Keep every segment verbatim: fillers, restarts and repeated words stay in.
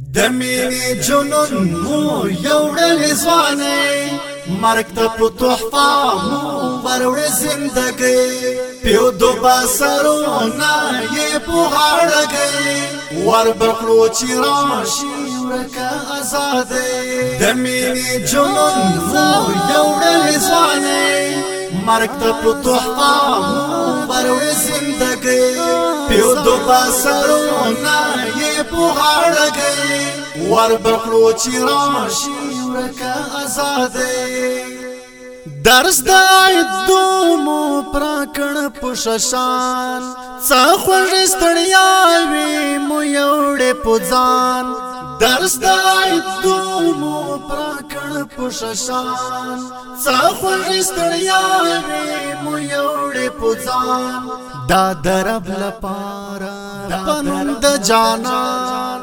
دمینی جنون مو یوڑل زوانی مرگ تا پو تحفا مو بروڑ زندگی پیو دو باسرونا یہ پوغاڑ گئی ور بکلو چی راشی ورکا آزادی دمینی جنون مو یوڑل زوانی مرگ تا پو تحفا مو بروڑ زندگی پیو دو باسرونا یہ پوغاڑ گئی ور بکلو چی راشی ورکا آزادی درس دا عدو مو پراکن پوششان سا خوش استڑیاوی مو یوڑے پوزان درس دا عدو مو پراکن پوششان سا خوش استڑیاوی مو یوڑے پوزان دا درب لپارا پنم دا جانان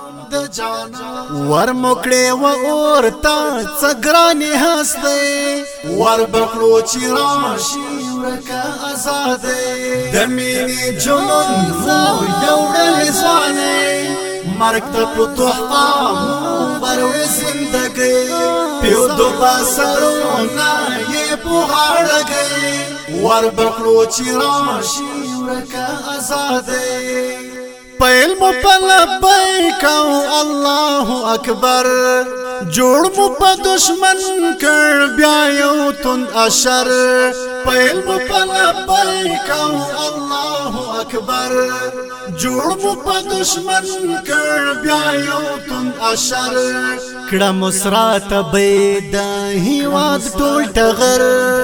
ور مکڑے و اورتا چگرانی ہستے ور بکلو چی راشی ورکا آزادی دمینی جنون مو یوڑل زوانی مرگ تا پو تحفا مو بروڑ زندگی پیو دو باسرونا یہ پوغاڑ گئی ور بکلو چی راشی ورکا آزادی پیل مو پلبیکاو اللہ اکبر جوڑ مو پا دشمن کر بیایو تند اشر پیل مو پلبیکاو اللہ اکبر جوڑ مو پا دشمن کر بیایو تند اشر کڑا مسرات بیدا ہیواد ٹول ٹغر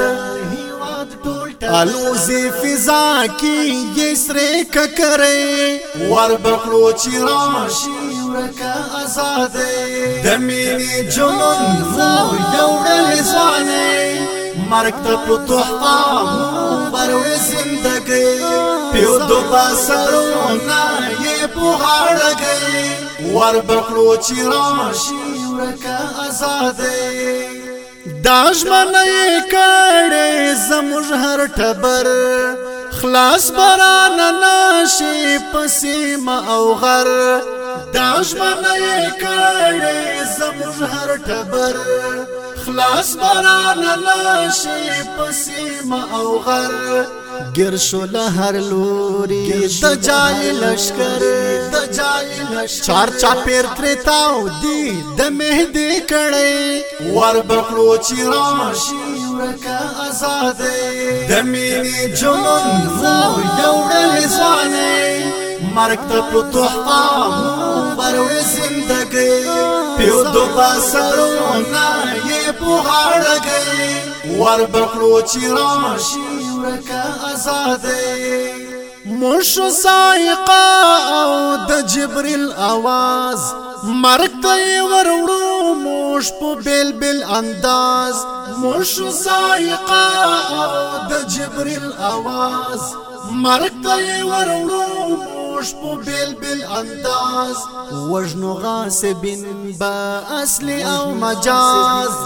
الوزی فضا کی یہ سریک کرے ور بکلو چی راشی ورکا آزادی دمینی جنون مو یوڑل زوانی مرگ تا پو تحفا مو بروڑ زندگی پیو دو باسرونا یہ پوغاڑ گئی ور بکلو چی راشی ورکا آزادی داش منعی کڑے زموج ہر ٹبر خلاص بران ناشی پسیم او غر داش منعی کڑے زموج ہر ٹبر خلاص بران ناشی پسیم او غر گرشو لہر لوری دجائی لشکر دجائی لشکر چار چاپیر تریتاو دی دمہدی کڑے ور بکلو چی راشی ورکا آزادی دمینی جنون مو یوڑل زوانی مرگ تا پو تحفا مو بروڑ زندگی پیو دو باسرونا یہ پوغاڑ گئی ور بکلو چی راشی ورکا آزادی موشو سائقا او دا جبریل آواز مرگ تای وروڑو موش پو بیل بیل انداز موشو سائقا او دا جبریل آواز مرگ تای وروڑو موش پو بیل بیل انداز وجنو غاسبین با اصلی او مجاز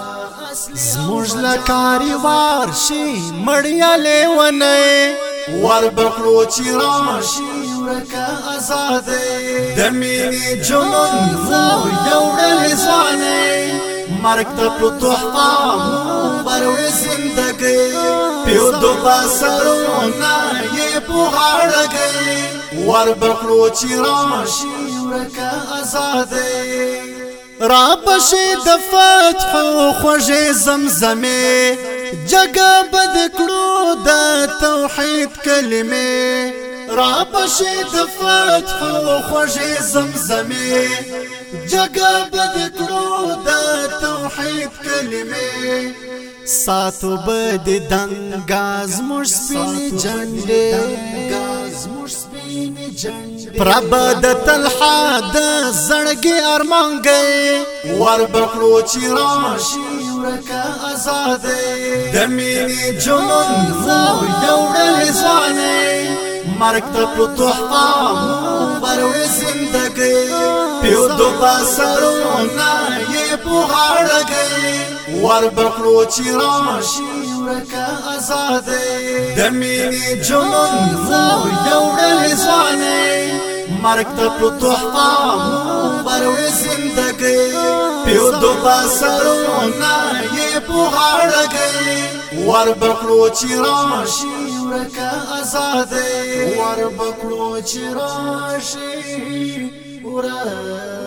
زموج لکاری وارشی مڑیا لیونے ور بکلو چی راشی ورکا آزادی دمینی جنون مو یوڑل زوانی مرگ تا پو تحفا مو بروڑ زندگی پیو دو باسرونا یہ پوغاڑ گئی ور بکلو چی راشی ورکا آزادی رابشی د فتح خوش زمزمے جگہ بدکڑو دا توحید کلمے رابشی د فتح خوش زمزمے جگہ بدکڑو دا توحید کلمے ساتو بد دنگاز مش سپینی جنڈے پرابد تلحا دا زڑگی ارمان گئی ور بکلو چی راشی ورکا آزادی دمینی جنون مو یوڑل زوانی مرگ تا پو تحفا مو بروڑ زندگی پیو دو باسرونا یہ پوغاڑ گئی ور بکلو چی راشی ورکا آزادی دمینی جنون مو یوڑل زوانی مرگ ته په تحفه بروي زندګي پیو دو باسرونه یې په غاړه گئی ور بکړو چې راشي ورکه آزادي ور بکړو چې راشي ورکه